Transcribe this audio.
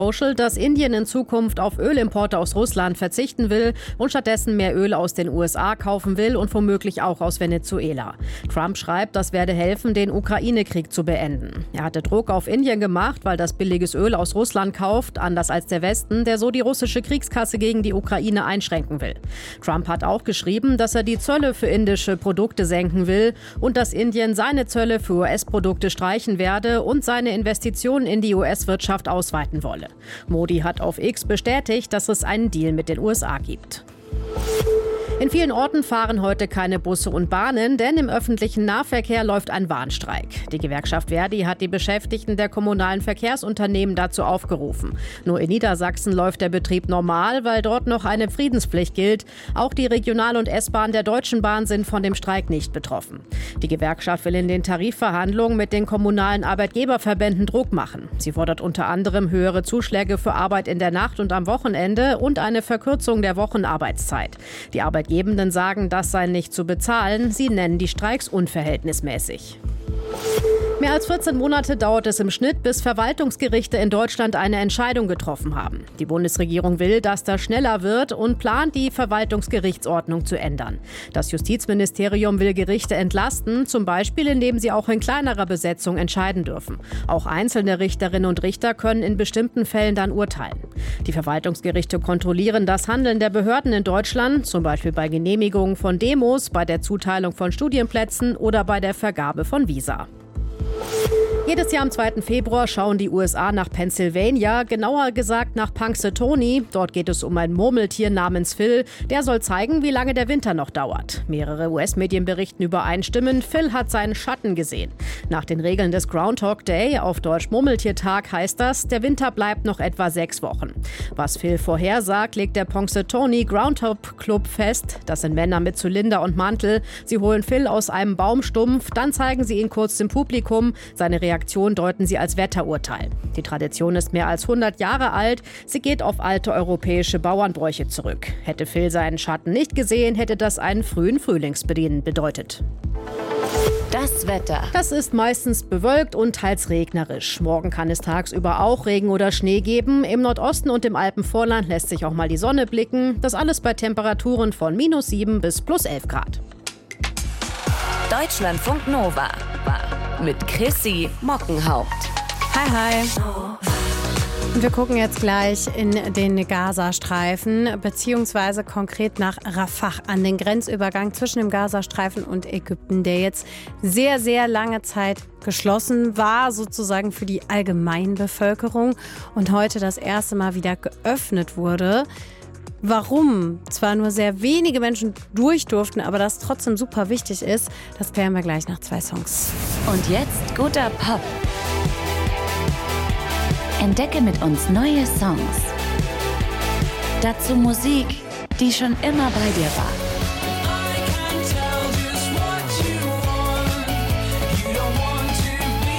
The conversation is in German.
Social, dass Indien in Zukunft auf Ölimporte aus Russland verzichten will und stattdessen mehr Öl aus den USA kaufen will und womöglich auch aus Venezuela. Trump schreibt, das werde helfen, den Ukraine-Krieg zu beenden. Er hatte Druck auf Indien gemacht, weil das billiges Öl aus Russland kauft, anders als der Westen, der so die russische Kriegskasse gegen die Ukraine einschränken will. Trump hat auch geschrieben, dass er die Zölle für indische Produkte senken will und dass Indien seine Zölle für US-Produkte streichen werde und seine Investitionen in die US-Wirtschaft ausweiten wolle. Modi hat auf X bestätigt, dass es einen Deal mit den USA gibt. In vielen Orten fahren heute keine Busse und Bahnen, denn im öffentlichen Nahverkehr läuft ein Warnstreik. Die Gewerkschaft Verdi hat die Beschäftigten der kommunalen Verkehrsunternehmen dazu aufgerufen. Nur in Niedersachsen läuft der Betrieb normal, weil dort noch eine Friedenspflicht gilt. Auch die Regional- und S-Bahn der Deutschen Bahn sind von dem Streik nicht betroffen. Die Gewerkschaft will in den Tarifverhandlungen mit den kommunalen Arbeitgeberverbänden Druck machen. Sie fordert unter anderem höhere Zuschläge für Arbeit in der Nacht und am Wochenende und eine Verkürzung der Wochenarbeitszeit. Die Arbeitgebenden sagen, das sei nicht zu bezahlen. Sie nennen die Streiks unverhältnismäßig. Mehr als 14 Monate dauert es im Schnitt, bis Verwaltungsgerichte in Deutschland eine Entscheidung getroffen haben. Die Bundesregierung will, dass das schneller wird und plant, die Verwaltungsgerichtsordnung zu ändern. Das Justizministerium will Gerichte entlasten, zum Beispiel indem sie auch in kleinerer Besetzung entscheiden dürfen. Auch einzelne Richterinnen und Richter können in bestimmten Fällen dann urteilen. Die Verwaltungsgerichte kontrollieren das Handeln der Behörden in Deutschland, zum Beispiel bei Genehmigungen von Demos, bei der Zuteilung von Studienplätzen oder bei der Vergabe von Visa. Jedes Jahr am 2. Februar schauen die USA nach Pennsylvania, genauer gesagt nach Punxsutawney. Dort geht es um ein Murmeltier namens Phil. Der soll zeigen, wie lange der Winter noch dauert. Mehrere US-Medien berichten übereinstimmend, Phil hat seinen Schatten gesehen. Nach den Regeln des Groundhog Day, auf Deutsch Murmeltiertag, heißt das, der Winter bleibt noch etwa 6 Wochen. Was Phil vorhersagt, legt der Punxsutawney Groundhog Club fest. Das sind Männer mit Zylinder und Mantel. Sie holen Phil aus einem Baumstumpf, dann zeigen sie ihn kurz dem Publikum. Seine Reaktion deuten sie als Wetterurteil. Die Tradition ist mehr als 100 Jahre alt. Sie geht auf alte europäische Bauernbräuche zurück. Hätte Phil seinen Schatten nicht gesehen, hätte das einen frühen Frühlingsbeginn bedeutet. Das Wetter. Das ist meistens bewölkt und teils regnerisch. Morgen kann es tagsüber auch Regen oder Schnee geben. Im Nordosten und im Alpenvorland lässt sich auch mal die Sonne blicken. Das alles bei Temperaturen von -7 bis +11 Grad. Deutschlandfunk Nova mit Chrissy Mockenhaupt. Hi, hi. Und wir gucken jetzt gleich in den Gazastreifen, beziehungsweise konkret nach Rafah, an den Grenzübergang zwischen dem Gazastreifen und Ägypten, der jetzt sehr, sehr lange Zeit geschlossen war, sozusagen für die Allgemeinbevölkerung und heute das erste Mal wieder geöffnet wurde. Warum zwar nur sehr wenige Menschen durch durften, aber das trotzdem super wichtig ist, das klären wir gleich nach 2 Songs. Und jetzt guter Pop. Entdecke mit uns neue Songs. Dazu Musik, die schon immer bei dir war.